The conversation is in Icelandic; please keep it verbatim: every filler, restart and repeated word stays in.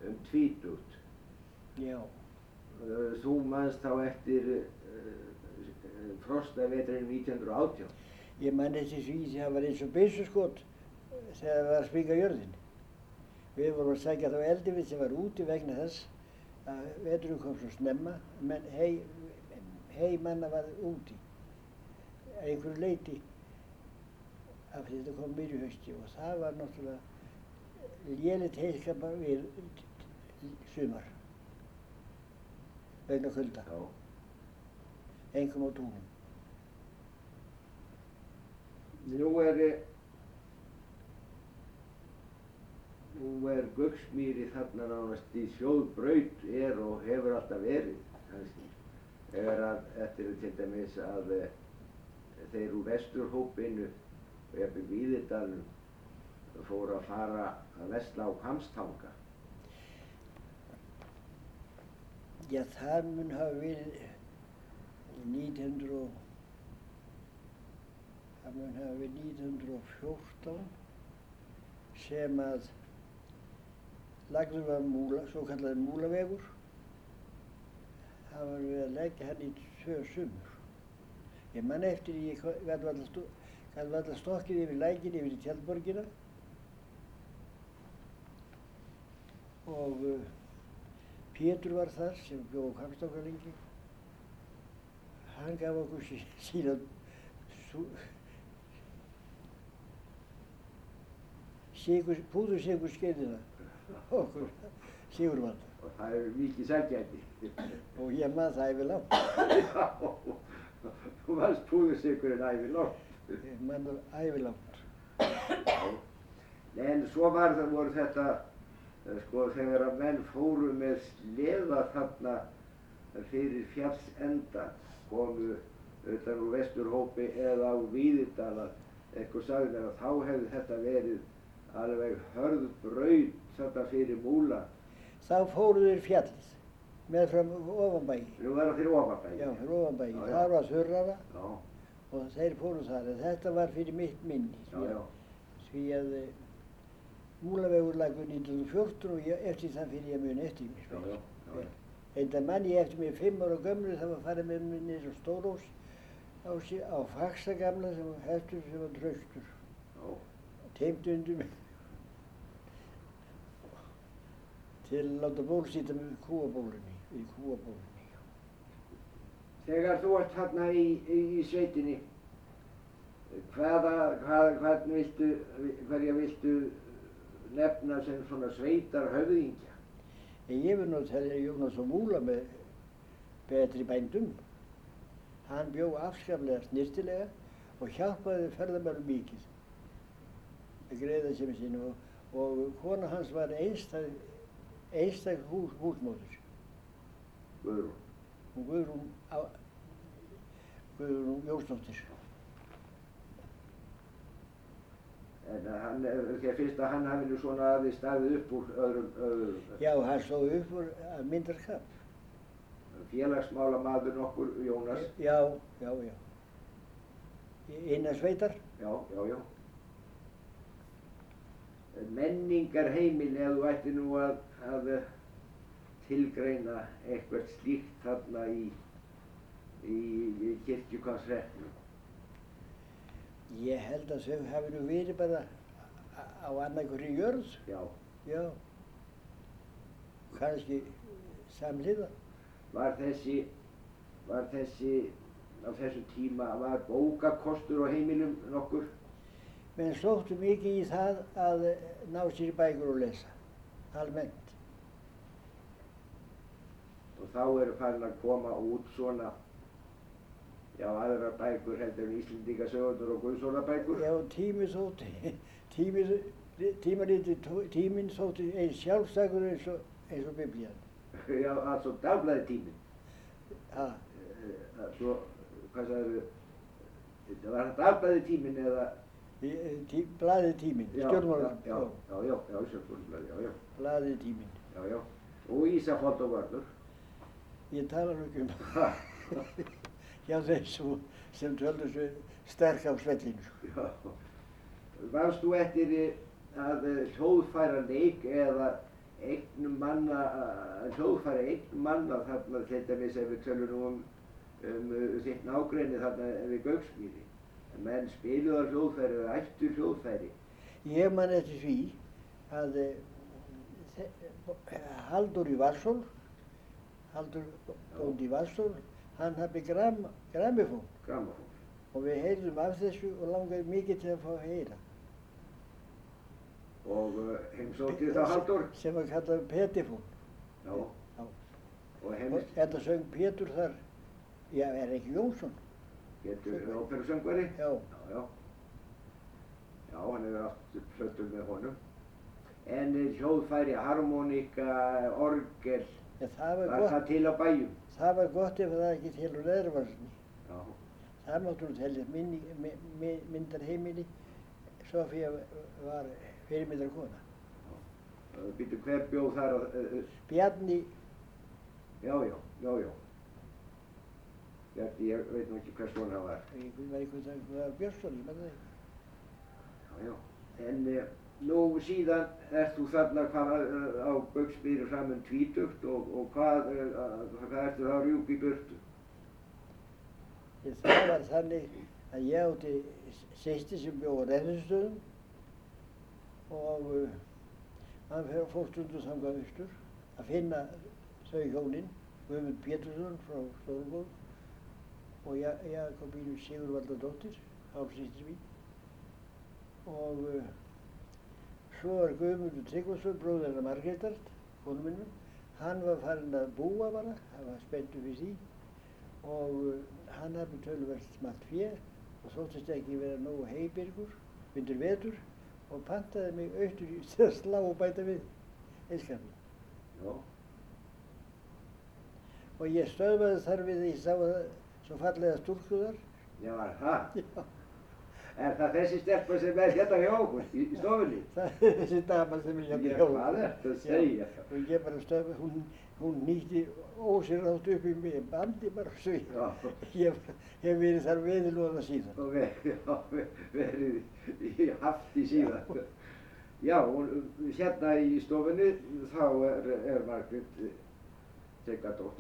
um tvítugt. Já. Þú manst þá eftir uh, frostaveturinn nítján hundruð og átján. Ég man eftir því það var eins og byssuskot þegar það var að springa jörðin. Við vorum að sækja þá eldivið sem var úti vegna þess að veturinn kom svo snemma, menn hei, hei manna var úti að einhverju leyti af því þetta kom mér í hausti og það var náttúrulega lélegt heiskapa við sumar vegna kulda. Já. Einkum á túnum. Nú er, nú er Gauksmýri þarna nánast í þjóðbraut er og hefur alltaf verið kannski. Þegar að, eftir til dæmis að þeir úr Vesturhópinu og jafnvel Víðidalnum fóru að fara að versla á Hvammstanga. Já, það mun hafa verið nítján hundruð og það mun hafa verið nítján hundruð og fjórtán sem að lagður var múla, svo kallaði múlavegur. Það var við að leggja hann í tvö sumur. Ég man eftir ég gat varla stokkið yfir lækinn yfir í Tjaldborgina og uh, Pétur var þar sem bjó á Hvammstanga lengi. Hann gaf okkur sí, sína sigur, púðursigurskeiðina okkur Sigurvalda. Og það er mikið sælgæti. Og ég man það ævi langt. Já, þú manst púðursigurinn ævi langt. Ég man það ævi langt. En svo var það voru þetta sko þegar að menn fóru með sleða þarna fyrir fjallsenda, komu utan úr Vesturhópi eða á Víðidal, eitthvað sagði mér að þá hefði þetta verið alveg hörð braut þarna fyrir Múla. Þá fóru þeir fjallið með frá ofanbæi. Nú var það fyrir ofanbæi? Já, fyrir ofanbæi. Þar var þurrara já. Og þeir fóru þar. En þetta var fyrir mitt minni. Já, já. Því að Múlavegur lagur nítján hundruð og fjórtán og ég, eftir það fyrir ég muni eftir mér. Já, já, já, já. Enda mann ég eftir mér fimm ára gömlu það var farið með mér niður á Stórós á, á Faxa gamla sem var hestur sem var traustur. Já. Teymdi undir mig til að láta bólsýta mig við kúabólunni, við kúabólunni. Þegar þú ert þarna í, í, í sveitinni, hvaða, hvaða, hvern viltu, hverja viltu nefna sem svona sveitarhöfðingja? Ég vil nú telja Jónas á Múla með betri bændum. Hann bjó afskaplega snyrtilega og hjálpaði ferðamönnum mikið með greiðasemi sínu og, og kona hans var einstak, einstak hús, húsmóðir. Guðrún. Hún Guðrún, á, Guðrún Jónsdóttir. En hann, þegar fyrst að hann hafi nú svona aðeins staðið upp úr öðrum, öðrum... Já, hann stóð upp úr að myndarskap. Félagsmálamaður nokkur, Jónas. Já, já, já. Innan sveitar. Já, já, já. Menningarheimili, ef þú ætti nú að, að tilgreina eitthvað slíkt þarna í, í, í Kirkjuhvammshreppnum. Ég held að þau hafi nú verið bara á annarkori jörð. Já. Já. Kannski samhliða. Var þessi, var þessi, á þessum tíma, var bókakostur á heimilum nokkur? Menn sóttu mikið í það að ná sér í bækur og lesa, almennt. Og þá eru farin að koma út svona, já, aðra bækur heldur en Íslendingasögurnar og Guðsorðabækur. Já, tími þótti, tími, tímariti, tíminn þótti eins sjálfstækur eins og, eins og biblían. Já, altså dagblaði tíminn. Ha? Svo, hvað sagður, var það dagblaði tíminn eða? Tí, blaðið tíminn, stjórnmálar. Já, já, já, já, stjórnmálablaðið, já, já. Blaðið tíminn. Já, já. Og Ísafold og Vörður. Ég tala nú ekki um það. Já, þessu sem töldu svo sterk á svellinu. Já. Varst þú eftir að hljóðfæra leik eða eign manna, hljóðfæri eign manna þarna til dæmis ef við tölum nú um, um sitt nágrenni þarna við Gauksmýri. Menn spiluðu á hljóðfæri eða ættu hljóðfæri. Ég man eftir því að Halldór í Vatnsól, Halldór bóndi í Vatnsól, hann hafði gram, grammófón. Grammófón. Og við heyrðum af þessu og langaði mikið til að fá að heyra. Og uh, heimsótti þá Halldór? Sem var kallað Petifón. Já. Já. Og heims... Og þetta söng Pétur þar, já, er ekki Jónsson? Pétur óperusöngvari? Já. Já, já. Já, hann hefur átt plötur með honum. En hljóðfæri, harmoníka, orgel, ja, það var, var gott, það til á bæjum? Það var gott ef það ekki til á Neðravarsni. Já. Það máttu nú telja myndarheimili. Sofía var fyrirmyndar kona. Já. Býttu, hver bjóð þar? Uh, Bjarni. Já, já, já, já. Bjarni, ég veit nú ekki hvers svona það var. Ég var eitthvað það var Björnsson, ég menna það. Já, já. En uh, nú síðan ert þú þarna hvað, uh, á Gauksmýri fram um tvítugt og, og hvað, uh, hvað ertu þá rjúk í burtu? Það var þannig að ég átti systir sem bjó á Rennistöðum og uh, hann fór stundum þangað austur að finna þau hjónin, Guðmund Pétursson frá Stórborg og ja Jakobínu Sigurvaldardóttir, hálfsystir mín. Og uh, svo var Guðmundur Tryggvason, bróðir hennar Margrétar, konu minnum. Hann var farin að búa bara, hann var spenntur við því og uh, hann hafði töluvert smalt fé og þóttist ekki vera nógu heybirgur undir vetur og pantaði mig austur í til að slá og bæta við Eiskarfinn. Já. Og ég stöðvaði þar við því ég sá það svo fallega stúlku þar. Já, var það? Já. Er það þessi stelpa sem er hérna hjá okkur í, í stofunni? Það er þessi dama sem er hérna hjá okkur. Já, hvað er þetta að segja? Já, og ég bara stöðvaði, hún, hún nýtti ósýrátt upp í mig bandi bara svo ég. Já. Ég hef verið þar veðurlóða síðan. Og ver, já, verið í hafti síðan. Já, og hérna í stofunni þá er, er Margrét Tryggvadóttir.